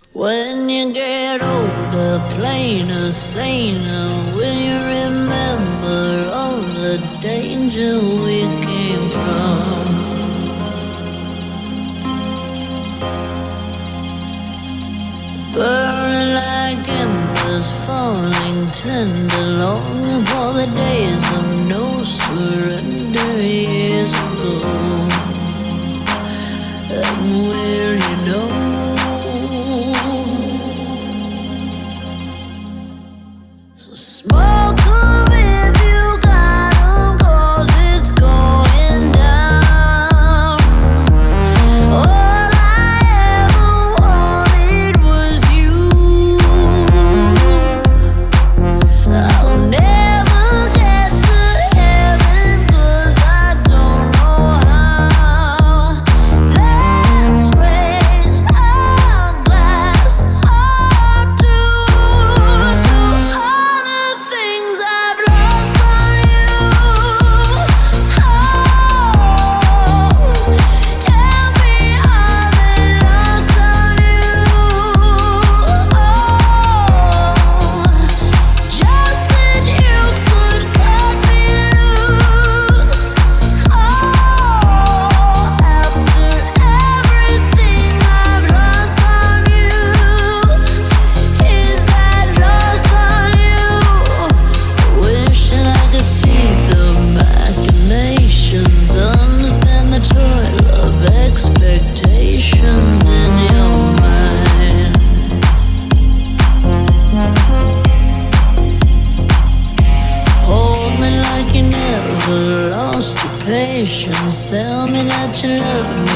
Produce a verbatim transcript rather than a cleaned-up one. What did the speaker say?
When you get older, plainer, saner, will you remember all the danger we came from? Burning like embers, falling tender, longing for the days of no surrender years ago. And will you know? So smoke 'em if you got 'em, 'cause it's going down. All I ever wanted was you. I'll never get to heaven 'cause I don't know how. Let's raise our glass up to, to all the things I've lost on you. Oh, tell me how they lost on you. Oh, just that you could cut me loose. Oh, after everything I've lost on you, is that lost on you? Wishing I could see the machinations, understand the toil of expectations in your mind. Hold me like you never lost your patience. Tell me that you love